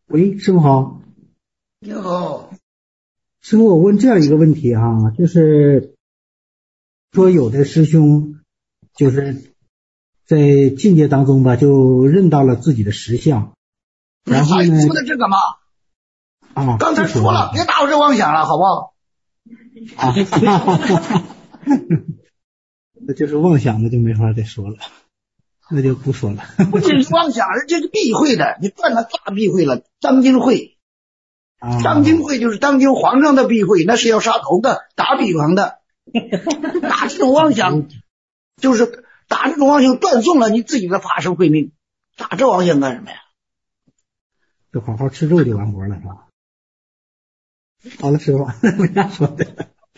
喂，师傅好。 你好。 师傅，我问这样一个问题啊，就是说有的师兄就是在境界当中吧，就认到了自己的实相，然后呢， 说的这个嘛，刚才说了，别打我这妄想了，好不好？ 那就是妄想的就没法再说了，那就不说了。 不仅是妄想，而且是避讳的，你断了大避讳了。当今会，当今会就是当今皇上的避讳，那是要杀头的，打比方的。打这种妄想，就是打这种妄想断送了你自己的法身慧命。打这妄想干什么呀？ 就好好吃肉就完活了，是吧？好了，师傅，没啥说的。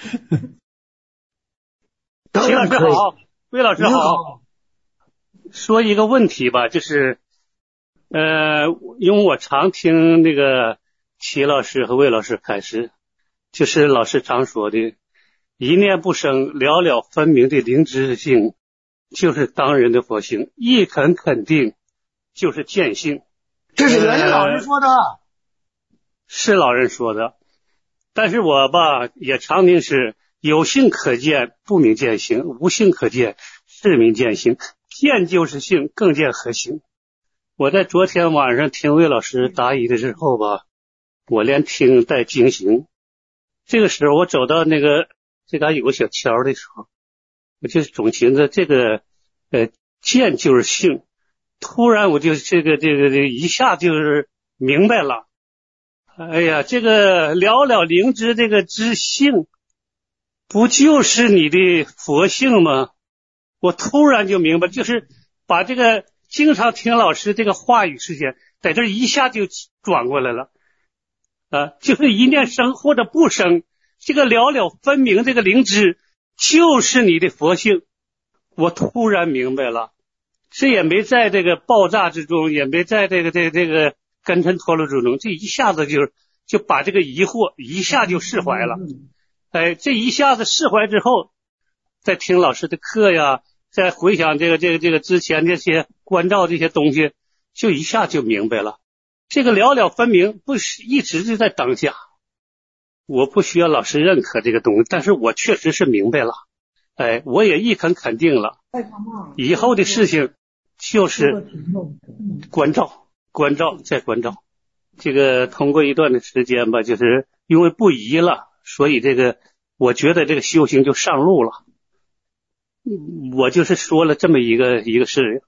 秦老师好，魏老师好。说一个问题吧，就是因为我常听那个齐老师和魏老师开示，就是老师常说的一念不生了了分明的灵知性就是当人的佛性，一肯肯定就是见性。 这是人老人说的。 是老人说的，但是我吧也常听是有性可见，不明见性；无性可见，是明见性。见就是性，更见何性？我在昨天晚上听魏老师答疑的时候吧，我连听带惊醒。这个时候我走到那个这嘎有个小桥的时候，我就总寻思这个见就是性。突然我就这个一下就是明白了。哎呀，这个了了灵知这个知性，不就是你的佛性吗？我突然就明白，就是把这个经常听老师这个话语时间，在这一下就转过来了。就是一念生或者不生，这个了了分明这个灵知就是你的佛性。我突然明白了，这也没在这个爆炸之中，也没在这个根尘脱落之中，这一下子就把这个疑惑一下就释怀了。这一下子释怀之后，再听老师的课呀，再回想这个之前这些关照这些东西，就一下就明白了。这个了了分明不是一直就在当下，我不需要老师认可这个东西，但是我确实是明白了。我也一肯肯定了，以后的事情就是关照再关照。这个通过一段的时间吧，就是因为不疑了，所以这个我觉得这个修行就上路了。我就是说了这么一个事。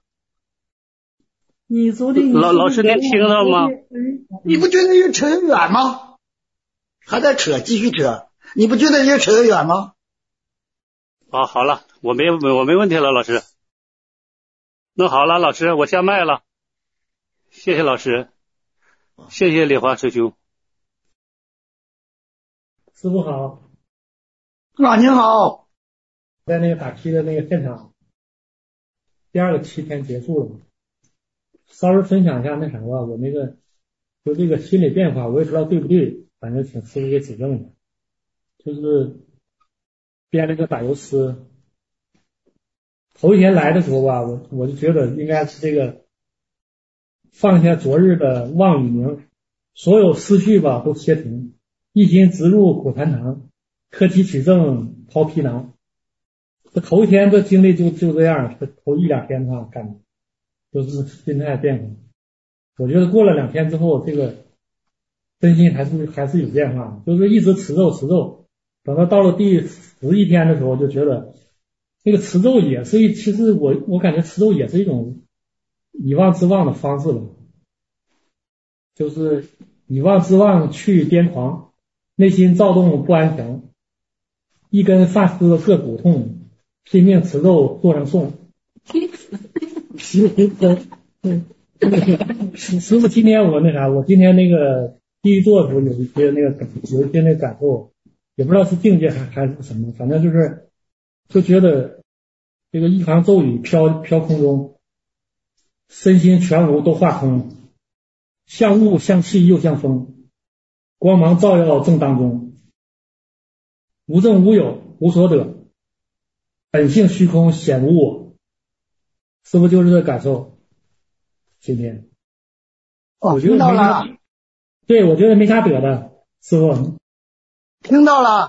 老师您听了吗？ 你不觉得越扯越远吗？还在扯，继续扯，你不觉得越扯越远吗？ 好了，我没问题了，老师。那好了，老师，我下麦了。谢谢老师，谢谢李华师兄。 师傅好。 您好。 在那个打七的那个现场，第二个7天结束了嘛，稍微分享一下那啥吧，我那个就这个心理变化，我也不知道对不对，反正请师傅给指正一下。就是编了个打油诗，头一天来的时候吧，我就觉得应该是这个放下昨日的妄与名，所有思绪吧都歇停，一心直入古坛堂，课题取证抛皮囊。这头一天这经历就这样，头1-2天的话感觉就是心态变化。我觉得过了2天之后，这个身心还是有变化，就是一直持咒，等到了第11天的时候，就觉得这个持咒也是其实我感觉持咒也是一种以忘之忘的方式了，就是以忘之忘去癫狂，内心躁动不安详，一根发丝各骨痛，拼命持咒做成诵。师傅，今天我今天那个第一座的时候有一些那个感受，也不知道是境界还是什么，反正就觉得这个一行咒语飘空中，身心全无都化空，像雾像气又像风，光芒照耀正当中，无证无有无所得，本性虚空显无我。师傅就是这个感受。今天听到了。 对，我觉得没啥得的，师傅。 听到了。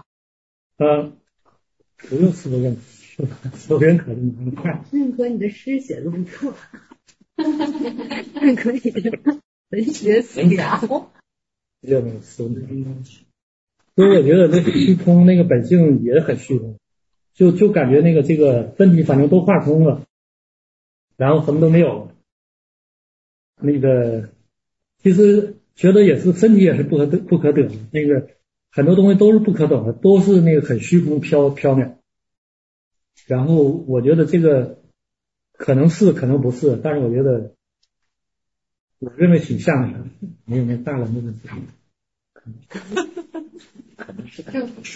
不用师傅认，师傅认可的你看。 认可你的诗写的不错，认可你的文学素养。 这个师傅，所以我觉得那虚空那个本性也很虚空，就感觉那个这个身体反正都化空了，然后什么都没有了。那个其实觉得也是身体也是不可得的，那个很多东西都是不可得的，都是那个很虚空缥缈。然后我觉得这个可能是可能不是，但是我觉得我认为挺像的，没有那大了那个可能是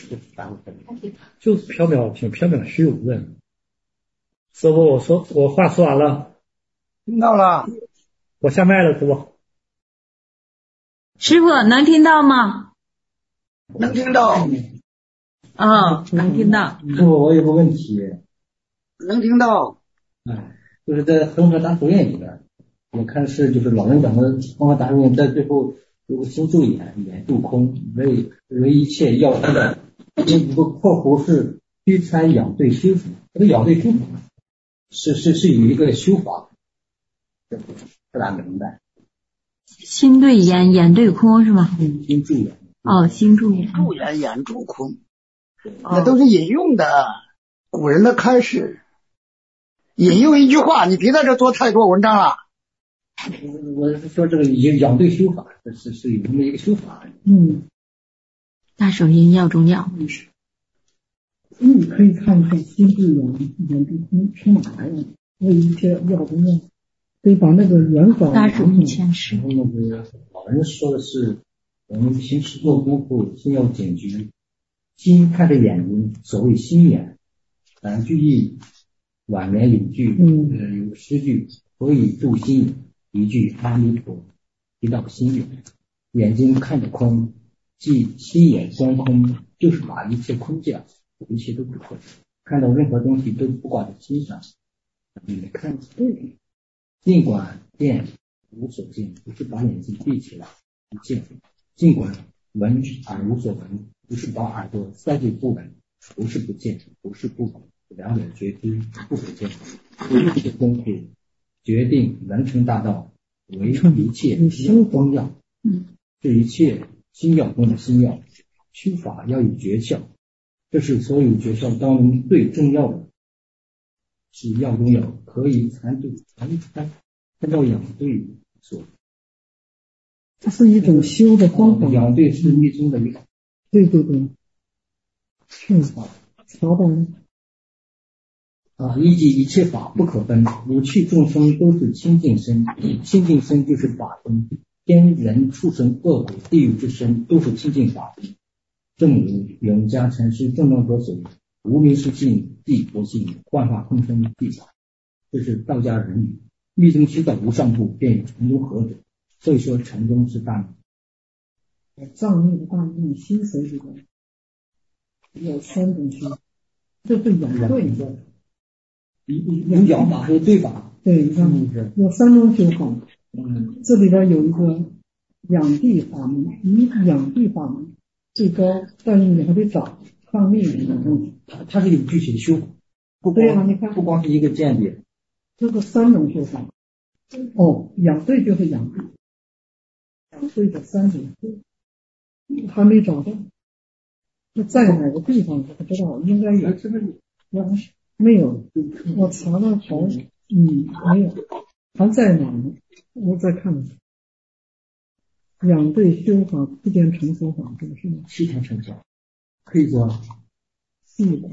就是缥缈挺缥缈虚无的。师傅，我话说完了。 听到了。 我下麦了，师傅。 师傅能听到吗？ 能听到。 能听到。 师傅，我有个问题。 能听到。 就是在恒河大书院里边，我看是就是老人讲的恒河大书院在最后有个心住眼，眼住空，为一切要生的。这一个括弧是虚参养对修法，这个养对修法是有一个修法，不大明白。 心对眼，眼对空是吧？ 心住眼。 心住眼。 住眼，眼住空，那都是引用的，古人的开示。引用一句话，你别在这做太多文章了。 我是说这个养对修法，是有这么一个修法。 大手印要中药。 你可以看一下心住眼，眼住空是哪来的？为一切要中药，可以把那个原稿。 大手印前世。 然后那个老人说的是，我们平时做功夫心要警觉，心看着眼睛，所谓心眼。句意晚年有句有诗句，所以住心，一句阿弥陀，提到心眼。眼睛看着空，即心眼观空，就是把一切空掉，一切都不可，看到任何东西都不挂在心上。你看对，尽管见无所见，不是把眼睛闭起来不见；尽管闻而无所闻，不是把耳朵塞进不闻，不是不见，不是不闻。两者觉知不可见，一切功夫决定人成大道，为一切心光耀。这一切心药中的心药，修法要有诀窍，这是所有诀窍当中最重要的。是药中药，可以参照养对所。 这是一种修的方法。 养对是密宗的一个。 对，是曹导。 依即一切法不可分，五趣众生都是清净身，清净身就是法身，天人畜生恶鬼地狱之身都是清净法身。正如永嘉禅师正论所说，无名是性，即佛性，幻化空生即法。这是道家人语，密宗修到无上部便有禅宗合者，所以说禅宗是大秘。 藏密的大秘心髓里边有三种修，这是养对的。 有养法和对法。 对，你看有三种修法。这里边有一个养地法门，以养地法门最高，但是你还得找抗密的东西。 它是有具体的修法。 对啊，你看不光是一个见解。 这个三种修法。养对就是养对，养对的三种修，还没找到。在哪个地方不知道，应该有。没有，我查了查，没有，还在哪呢？我再看看。养对修法，七天成佛法，这个是吗 ？7天成佛，可以做。 细果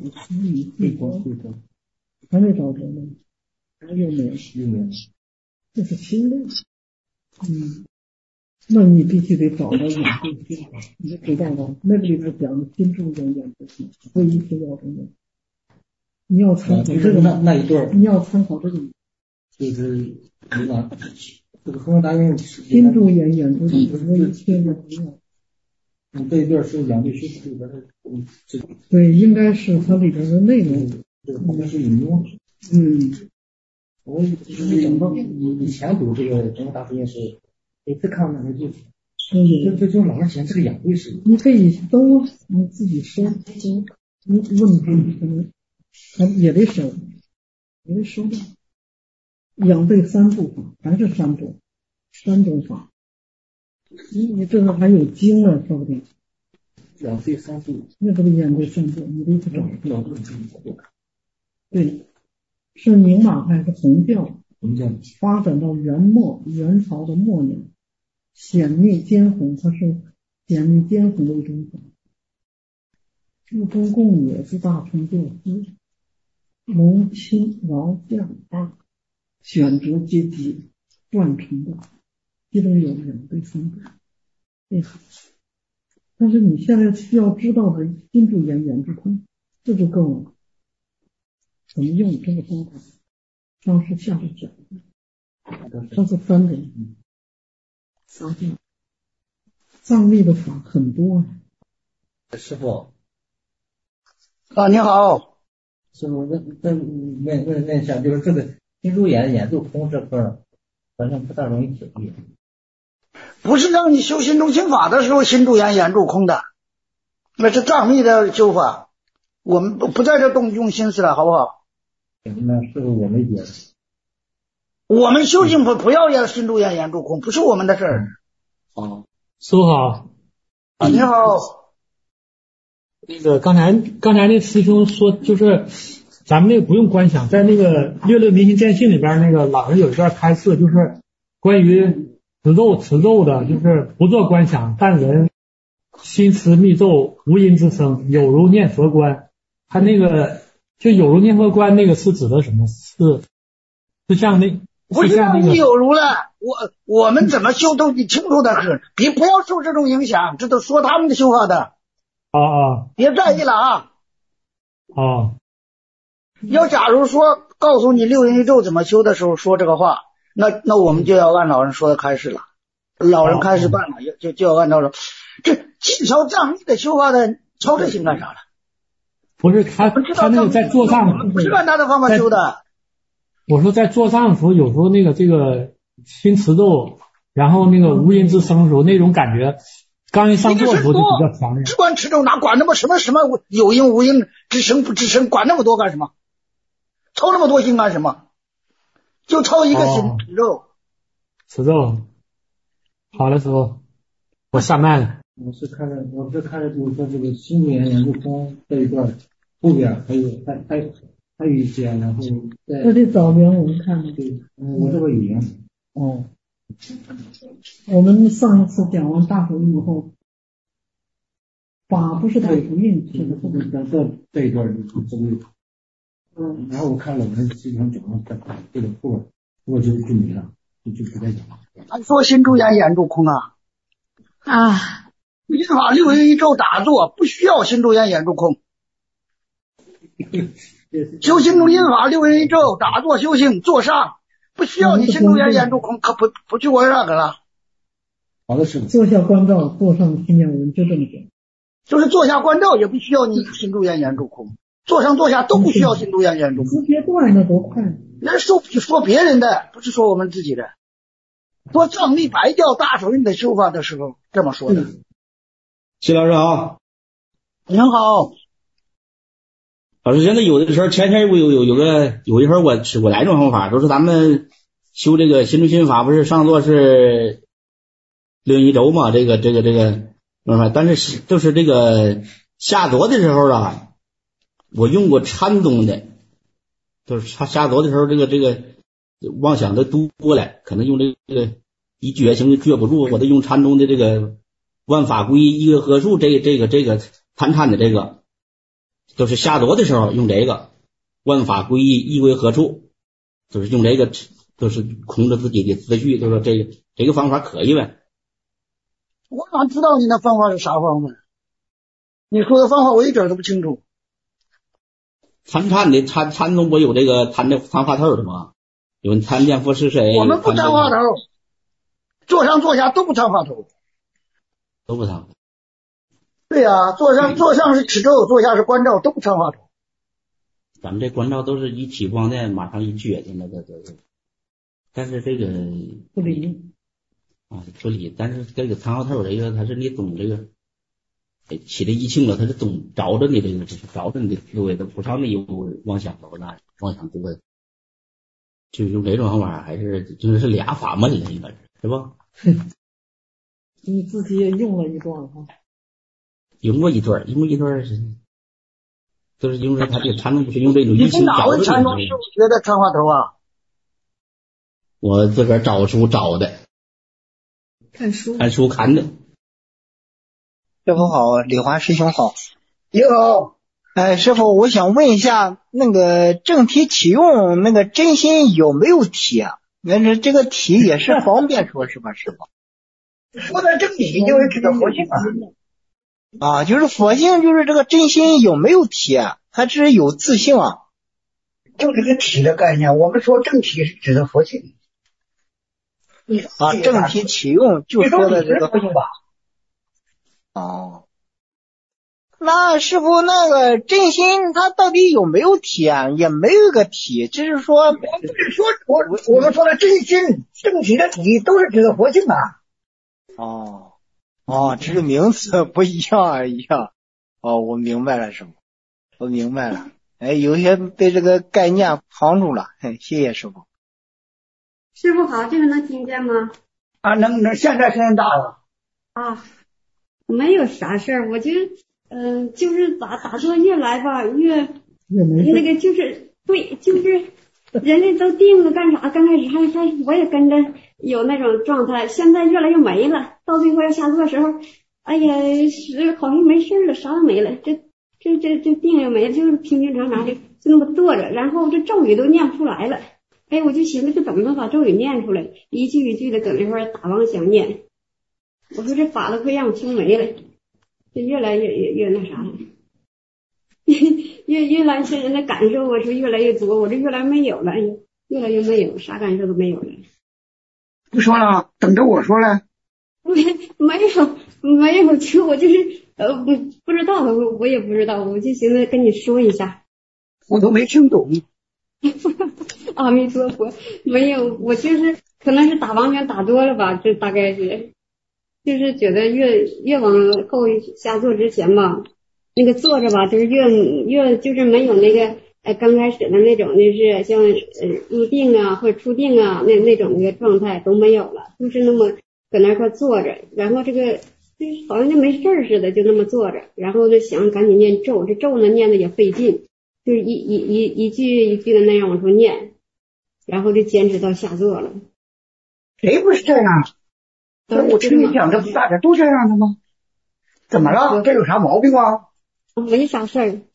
还没找着呢，还有没有？这是新的。那你必须得找到养对修法，你就知道了。那个里边讲的心住眼养对修，为一切要中的。你要参考这个那一段， 你要参考这个， 就是这个恒河大院心住眼养住为一切要中的。 这一段是养对修法里边的。 对，应该是它里边的内容。 这个后面是引用。我以前读这个恒河大院是每次看那个就是这就老是嫌这个养对是， 你可以都你自己收，你问他也得收，也得收掉。养对三部法，还是三种法。你这个还有经呢，说不定。 养对三部， 那这个养对三部，你得去找。对，是宁玛派是红教，发展到元朝的末年，显密兼弘，它是显密兼弘的一种法。至中共也是大成就师，蒙清饶降二选择阶级贯成的，其中有两对三部。但是你现在需要知道的心住言言之空，这就够了。怎么用这个方法？上师下师讲的，这是三种。藏历的法很多啊。 师傅啊，你好， 师傅，问一下，就是这个心住眼住空这块，反正不大容易体会。 不是让你修心中心法的时候心住眼住空的，那是藏密的修法，我们不在这动用心思了，好不好？ 那师傅我没解释。 我们修行不要要心住眼住空，不是我们的事儿。 师傅好。 啊，你好。 那个刚才那师兄说，就是咱们那个不用观想，在那个《略略明心见性》里边，那个老人有一段开示，就是关于持咒的，就是不做观想，但人心持密咒，无音之声，有如念佛观。他那个就有如念佛观，那个是指的什么？是像那不是让你有如了，我们怎么修都你清楚的很，不要受这种影响，这都说他们的修法的。别在意了啊。要假如说告诉你六音一咒怎么修的时候说这个话，那我们就要按老人说的开始了。老人开始办了，就要按照这既调藏密的修法的操这心干啥了？ 不是他那个在做藏， 我们不是按他的方法修的。 我说在做藏的时候，有时候那个这个心持咒，然后那个无音之声的时候，那种感觉，刚一上座的时候就比较强烈。 只管持咒，哪管那么什么有音无音，知声不知声，管那么多干什么？操那么多心干什么？就操一个心持咒。 持咒。好了，师傅，我下麦了。 我是看着就是说这个心住眼住空这一段后边还有一些，然后这里早年我们看的。 对，我这个语言。 我们上一次讲完大手印以后，法不是大手印，现在后面这一段就是这个。然后我看老人基本上讲了这个后边，我就没了，就不再讲了。 他说心住眼住空啊。心法六音一咒打坐不需要心住眼住空。修心中心法六音一咒打坐修行坐上不需要你心住眼住空，可不去玩那个了。 好的，师傅。 坐下观照，坐上心念文，就这么讲。 就是坐下观照也不需要你心住眼住空，坐上坐下都不需要心住眼住空。 别断那多快！ 那说别人的，不是说我们自己的。说藏密白调大手印的修法的时候这么说的。 谢老师好。 您好。 老师，现在有的时候前天有一会儿我来这种方法，都是咱们修这个心中心法，不是上座是6一轴嘛？这个，但是就是这个下座的时候啊，我用过禅宗的，就是他下座的时候，这个妄想的多了，可能用这个一觉行就觉不住，我得用禅宗的这个万法归一，一个合数，这个参禅的这个。就是下座的时候用这个万法归一，一归何处，就是用这个，就是控制自己的思绪，就是说这个方法可以呗。 我哪知道你那方法是啥方法？你说的方法我一点都不清楚。 参宗不有这个参话头的吗？有参见佛是谁？ 我们不参话头，坐上坐下都不参话头， 都不参。 对呀，坐上是持咒，坐下是观照，都不参话头。 咱们这观照都是一起光的，马上一觉的那个，但是这个不灵。 啊，说理，但是这个参话头这个，他是你懂这个，起的疫情了，他是总找着你这个，就是找着你的思维的，不少你有妄想多那妄想多，就用这种方法，还是就是俩法门了，应该是吧？ 你自己也用了一段哈。 用过一段是，就是因为他这个禅宗不是用这种疫情哪位禅宗师傅学的参话头啊？ 我自个儿找书找的， 看书看的。 师傅好，李华师兄好。 你好。 师傅，我想问一下，那个正体启用那个真心有没有体啊？那是这个体也是方便说是吧，师傅？ 说的正体就是指的佛性啊，就是佛性，就是这个真心有没有体啊？它是有自性啊？ 就这个体的概念，我们说正体是指的佛性。 啊，正体启用就说的这个佛性吧。 哦，那师傅，那个真心它到底有没有体啊？也没有个体，只是说， 我不是说我们说的真心正体的体都是指的佛性啊。 只是名词不一样而已啊。我明白了，师傅，我明白了。有些被这个概念扛住了。谢谢师傅。 师傅好，这个能听见吗？ 啊，能，现在声音大了。 啊，没有啥事儿，我就是打坐越来吧越那个就是对，就是人家都定了干啥，刚开始还我也跟着有那种状态，现在越来越没了，到最后要下坐的时候，哎呀，好像没事了，啥都没了，这定也没了，就是平平常常就那么坐着，然后这咒语都念不出来了。我就寻思这怎么能把咒语念出来，一句一句的搁那块打妄想念，我说这法子会让我听没了，这越来越那啥了，越来这人的感受我说越来越多，我这越来没有了，越来越没有，啥感受都没有了。 不说了，等着我说了。 没有，我就是不知道，我也不知道，我就寻思跟你说一下。 我都没听懂。 阿弥陀佛，没有，我就是可能是打妄想打多了吧，这大概是，就是觉得越往后下坐之前吧，那个坐着吧，就是越就是没有那个刚开始的那种，就是像入定啊或者出定啊那种那个状态都没有了，就是那么搁那块坐着，然后这个就是好像就没事似的，就那么坐着，然后就想赶紧念咒，这咒呢念的也费劲，就是一句一句的那样往出念，然后就坚持到下座了。 谁不是这样？我听你讲的大家都这样的吗？怎么了？这有啥毛病啊？ 没啥事儿，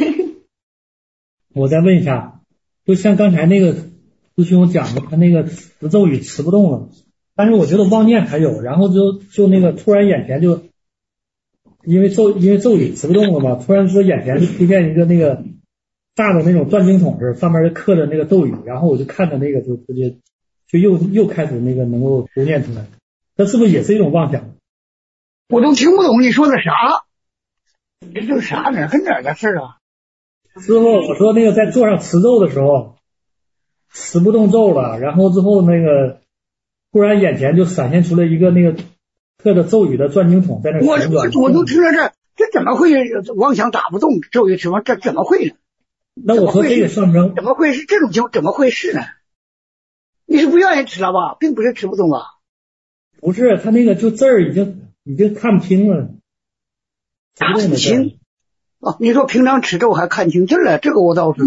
我再问一下，就像刚才那个师兄讲的，他那个持咒语持不动了，但是我觉得妄念还有，然后就那个突然眼前就因为咒语持不动了嘛，突然说眼前就出现一个那个大的那种转经筒上面就刻着那个咒语，然后我就看着那个就直接就又开始那个能够读念出来，这是不是也是一种妄想？ 我都听不懂你说的啥，这是啥呢？跟哪儿的事啊？ 师傅，我说那个在座上持咒的时候持不动咒了，然后之后那个突然眼前就闪现出来一个那个刻着咒语的转经筒在那旋转。 我都听到这怎么会妄想打不动咒语什么？这怎么会呢？ 那我说这个上升怎么会是这种情况？怎么会是呢？你是不愿意吃了吧？并不是吃不动啊。 不是，他那个就字儿已经看不清了。 看不清啊？你说平常吃咒还看清字了，这个我倒是。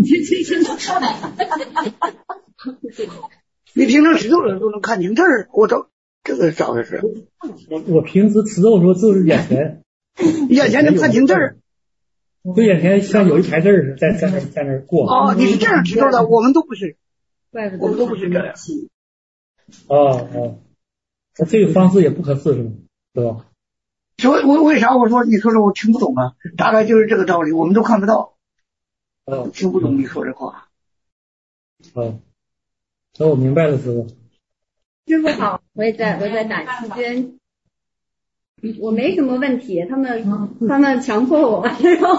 你平常吃咒了都能看清字儿，我倒这个咋回事？ 我平时吃咒的时候就是眼前能看清字儿。 就眼前像有一排字儿在那过。 哦，你是这样知道的，我们都不是，我们都不是这样。 那这个方式也不合适是吗？对吧？ 所以为啥我说你说我听不懂啊？大概就是这个道理，我们都看不到，听不懂你说这话。 那我明白了，师傅。 师傅好，我在打期间。我没什么问题，他们强迫我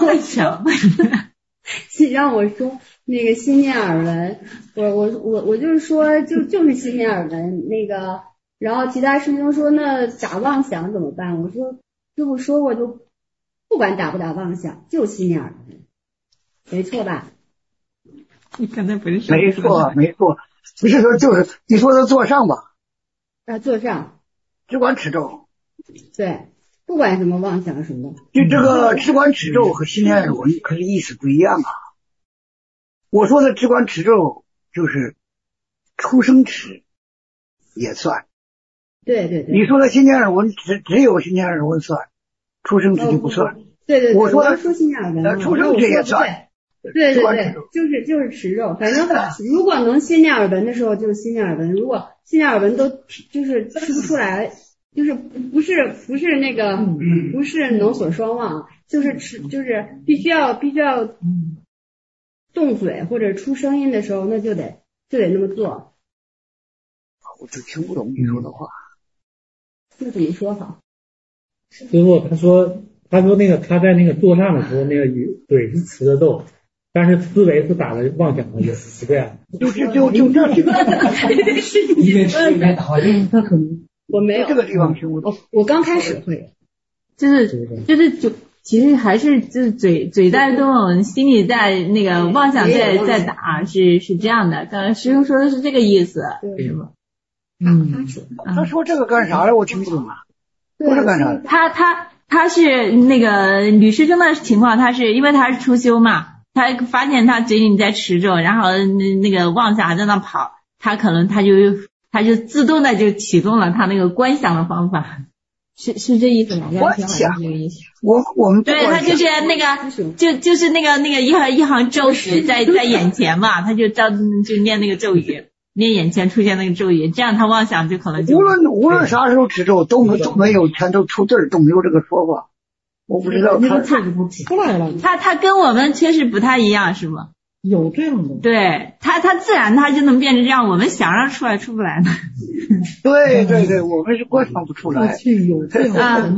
让我说那个心念耳闻，我就是说就是心念耳闻，那个然后其他师兄说那打妄想怎么办？我说师傅说过，就不管打不打妄想，就心念耳闻，没错吧？ 你刚才不是说没错，不是说就是你说的坐上吧？ 坐上， 只管持咒。 对，不管什么妄想什么。 就这个只管持咒和心念耳闻可是意思不一样啊。我说的只管持咒就是出生持也算。 对对对。 你说的心念耳闻只有心念耳闻算，出生持就不算。 对对对。 我说的说心念耳闻， 出生持也算。 对对对，就是持咒，反正如果能心念耳闻的时候就是心念耳闻，如果心念耳闻都就是吃不出来，就是不是那个不是能所双忘，就是必须要动嘴或者出声音的时候，那就得那么做。 我就听不懂你说的话。 这怎么说好？ 师傅他说那个他在那个坐上的时候，那个嘴是持着咒。但是思维是打了妄想的，也是这样。 就这一边吃一边打，因为他可能我没有这个地方听不懂。 我刚开始会，就其实还是就是嘴在动，心里在那个妄想在打，是这样的。刚才师兄说的是这个意思，是吗？ 他说这个干啥了？我听不懂啊。说是干啥的？ 他是那个吕师兄的情况，他是因为他是初修嘛。他发现他嘴里在持咒，然后那个妄想还在那跑，他可能他就自动的就启动了他那个观想的方法，是这意思吗？ 观想，我们对他就是那个就是那个一行咒语在眼前嘛，他就念那个咒语，念眼前出现那个咒语，这样他妄想就可能就无论啥时候持咒都没有全都出字儿，都没有这个说法。我不知道他出来了， 他跟我们确实不太一样，是吗？ 有这样的， 对他自然他就能变成这样，我们想让出来出不来呢。 对对对，我们是观想不出来。 有这样的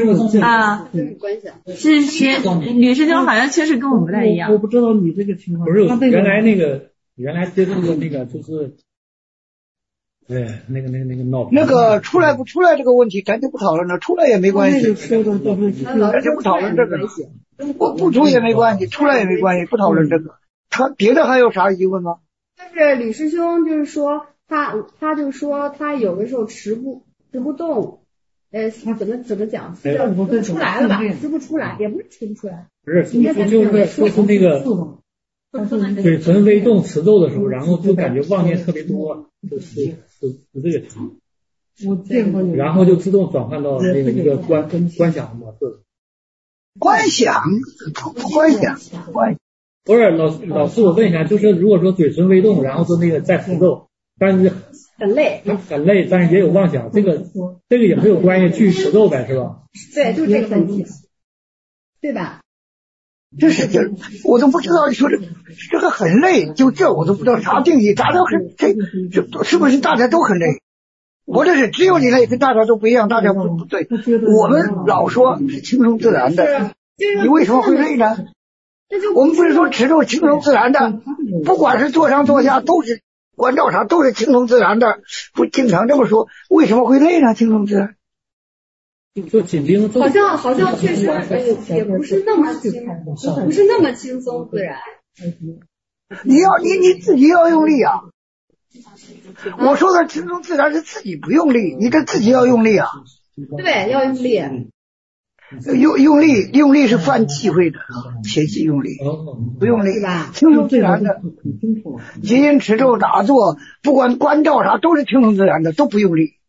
是吕师兄好像确实跟我们不太一样。 我不知道你这个情况。 不是原来接触的那个就是。对，那个出来不出来这个问题，咱就不讨论了。出来也没关系，咱就不讨论这个了。不出也没关系，出来也没关系，不讨论这个。他别的还有啥疑问吗？ 就是吕师兄就是说他就说他有的时候持不动，他怎么讲？出来了吧？持不出来，也不是持不出来。 不是，就是那个。嘴唇微动持咒的时候，然后就感觉妄念特别多，是这个情况。 我见过。 然后就自动转换到那个一个观想模式。 观想。 不是老师，我问一下，就是如果说嘴唇微动，然后说那个在持咒，但是很累， 但是也有妄想，这个也没有关系，继续持咒呗，是吧？ 对，就是这个问题，对吧？ 我都不知道你说这个很累，就这我都不知道啥定义，啥都很这是不是大家都很累？我这是只有你累，跟大家都不一样，大家不对。我们老说是轻松自然的，你为什么会累呢？我们不是说持咒轻松自然的，不管是坐上坐下都是关照啥都是轻松自然的，不经常这么说，为什么会累呢？轻松自然。 就紧盯好像确实也不是那么轻松自然。 你自己要用力啊！我说的轻松自然是自己不用力，你这自己要用力啊！ 对，要用力。 用力是犯忌讳的，切忌用力，不用力吧？轻松自然的，结音持咒打坐，不管关照啥都是轻松自然的，都不用力。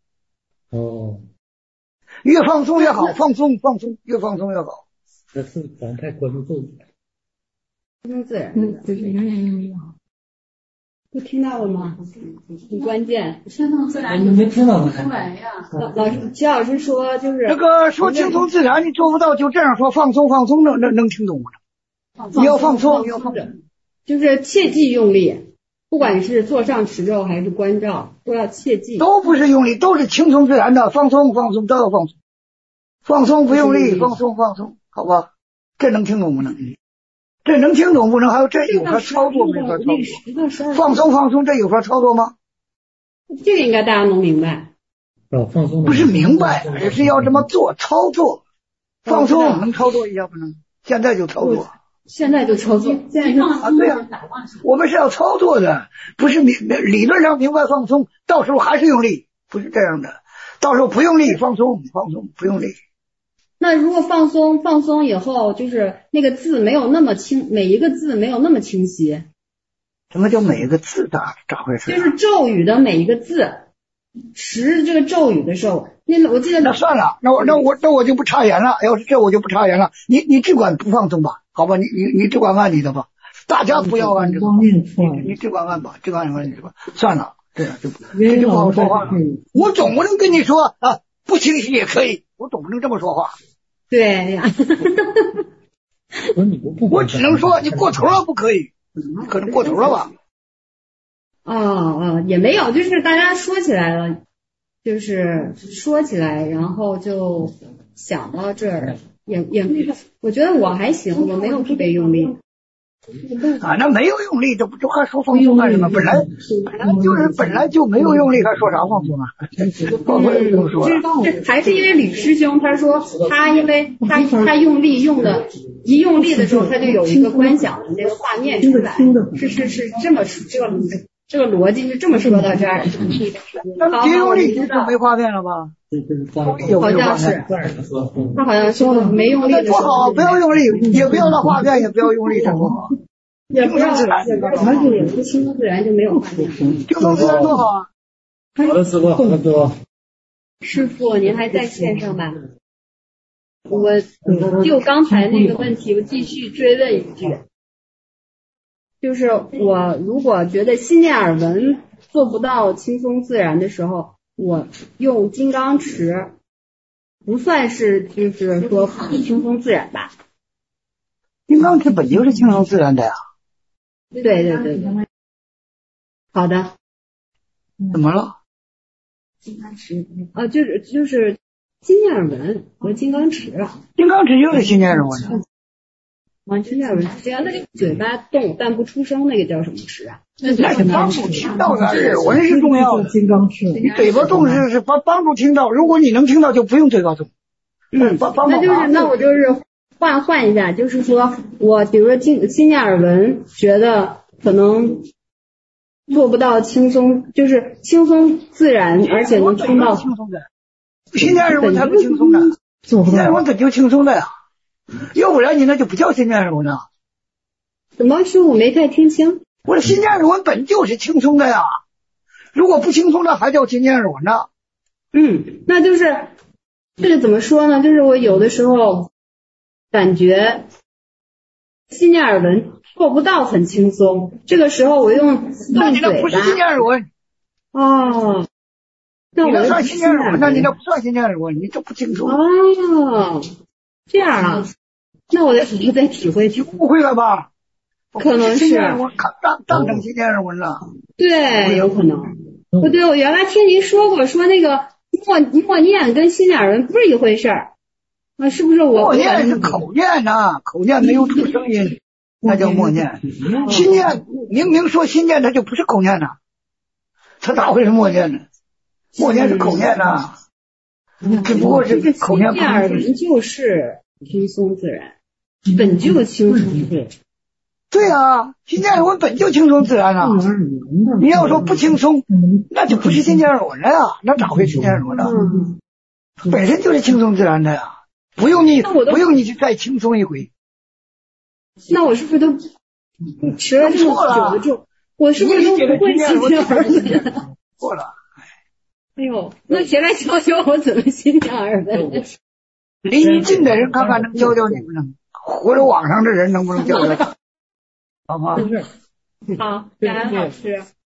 越放松越好，放松，越放松越好。 这是咱太关注咒语了。 轻松自然，就是永远用力好。都听到了吗？很关键。 轻松自然， 你没听到吗？ 老师，齐老师说就是这个说轻松自然，你做不到，就这样说放松能听懂吗？你要放松， 就是切忌用力。不管是坐上持咒还是关照，都要切记。 都不是用力，都是轻松自然的，放松都要放松，放松不用力，放松，好吧？这能听懂不能？这能听懂不能？还有这有法操作没法操作？放松，这有法操作吗？ 这个应该大家能明白。 放松不是明白，而是要这么做操作。放松能操作一下不能？现在就操作。 现在就操作，现在就啊，对呀、我们是要操作的，不是理论上明白放松，到时候还是用力，不是这样的。到时候不用力，放松，不用力。 那如果放松以后，就是那个字没有那么清，每一个字没有那么清晰。 什么叫每一个字咋回事？ 就是咒语的每一个字，识这个咒语的时候，我记得那算了，那我就不插言了。要是这我就不插言了。你只管不放松吧，好吧？你只管按你的吧，大家不要按这个，你只管按吧，只管按你的吧。算了，这样就不好说话了。我总不能跟你说啊，不清晰也可以，我总不能这么说话。 对呀， 我只能说你过头了不可以，可能过头了吧。 也没有，就是大家说起来了，就是说起来，然后就想到这儿，也，我觉得我还行，我没有特别用力。 啊，那没有用力，这还说放松干什么？本来就没有用力，还说啥放松啊？ 还是因为吕师兄他说因为他用力用的，一用力的时候他就有一个观想的那个画面出来，是这么这个逻辑是这么说到这儿。 那别用力就没画面了吧？ 好像是，他好像说没用力的时候。 多好，不要用力，也不要那画面，也不要用力，才多好。 也不要自然，不轻松自然就没有画面。 轻松自然多好啊！ 好的，师傅。 师傅，您还在线上吧？我就刚才那个问题，我继续追问一句。就是我如果觉得心念耳闻做不到轻松自然的时候，我用金刚持不算是就是说轻松自然吧？ 金刚持本就是轻松自然的呀。 对。好的。 怎么了？ 金刚持就是心念耳闻和金刚持。 金刚持就是心念耳闻的。 心念耳闻是这样，那个嘴巴动但不出声，那个叫什么持啊？ 那是帮助听到的，耳闻是重要的。 金刚持， 你嘴巴动是帮助听到，如果你能听到，就不用嘴巴动。 那我就是换一下，就是说我比如说心念耳闻，觉得可能做不到轻松，就是轻松自然，而且能听到。 心念耳闻才不轻松的，心念耳闻本就轻松的呀。要不然你那就不叫心念耳闻了。 怎么说？我没太听清。 我的心念耳闻本就是轻松的呀，如果不轻松的还叫心念耳闻呢？ 那就是这个怎么说呢？就是我有的时候感觉心念耳闻做不到很轻松，这个时候我用那你那不是心念耳闻哦。那你那算心念耳闻，那你那不算心念耳闻，你这不清楚哦。这样啊，那我再体会， 误会了吧？ 可能是我当成心念耳闻了。 对，有可能。我原来听您说过，说那个默念跟心念耳闻不是一回事儿啊，是不是？ 默念是口念呐，口念没有出声音，那叫默念。心念明明说心念，它就不是口念呐，它咋会是默念呢？默念是口念呐。只不过是口念不心念耳闻就是轻松自然，本就轻松自然。 对啊，心念耳闻本就轻松自然啊。你要说不轻松，那就不是心念耳闻了呀，那咋会心念耳闻呢？本身就是轻松自然的呀，不用你去再轻松一回。 那我是不是都持了这么久的咒，我是不是都不会心念耳闻？ 错了。 哎呦，那谁来教教我怎么心念耳闻？ 离你近的人看看能教教你们能，或者网上的人能不能教教？好不好？ 好，感恩老师。